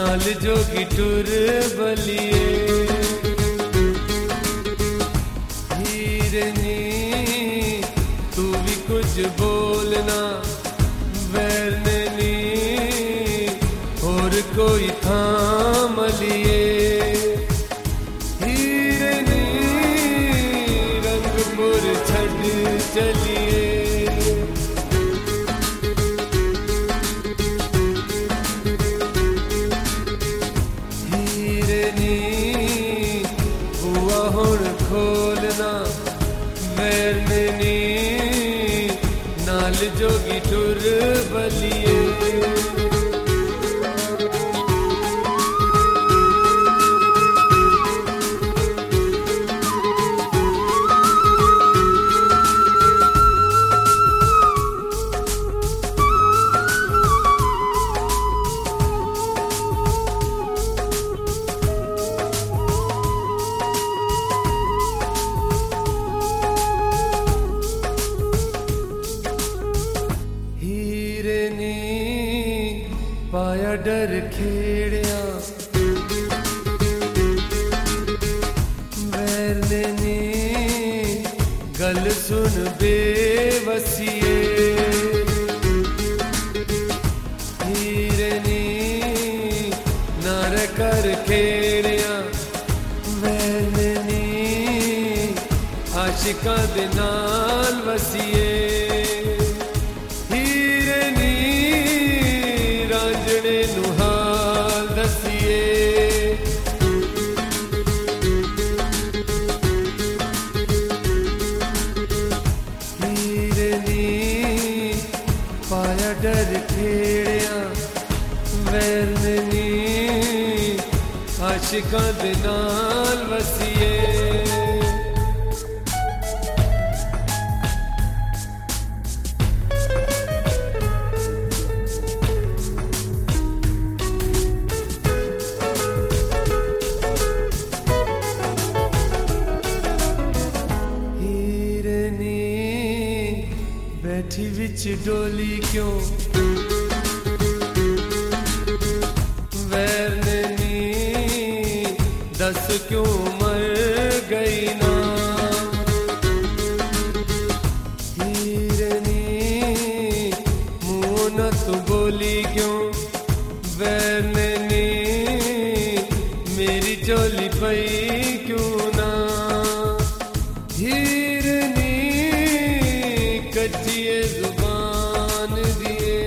नाल जोगी टुर बलिए हीरनी तू भी कुछ बोलना वैरनी और कोई थाम लिए हीरनी रंगपुर छड़ चलिए खोलना वैरनी नाल जोगी टुर बलिए पाया डर खेड़िया वैरनी गल सुन बेवसिए हीरनी नार कर खेड़िया वैरनी आशिकां दे नाल वसिए नुहाल दसिए हीरनी पाया डर खेड़िया वैरनी आशिकां दे नाल वसिए बैठी विच डोली क्यों वैरनी दस क्यों मर गई ना हीरनी मुँह न तू बोली क्यों वैरनी मेरी चोली पई क्यों ना हीरनी कच्चिए जुबान दिए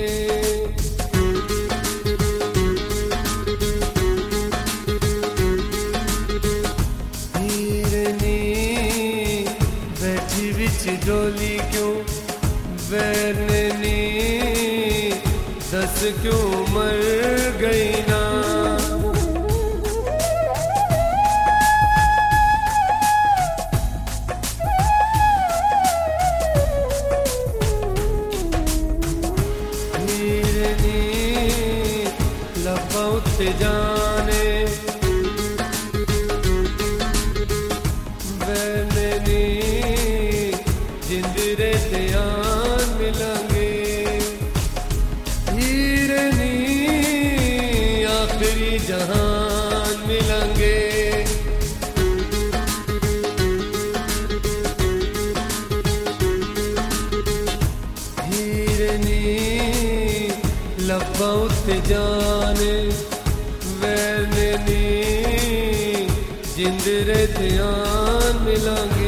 हीरनी बैठी विच डोली क्यों वैरनी दस क्यों मर गई ना लब्बा उत्ते जाने वैरनी जिंदरे ध्यान मिलांगे हीरनी आखिरी जहान मिलांगे हीरनी लब्बा उत्ते जाने वैरनी जिंदरे ध्यान मिलांगे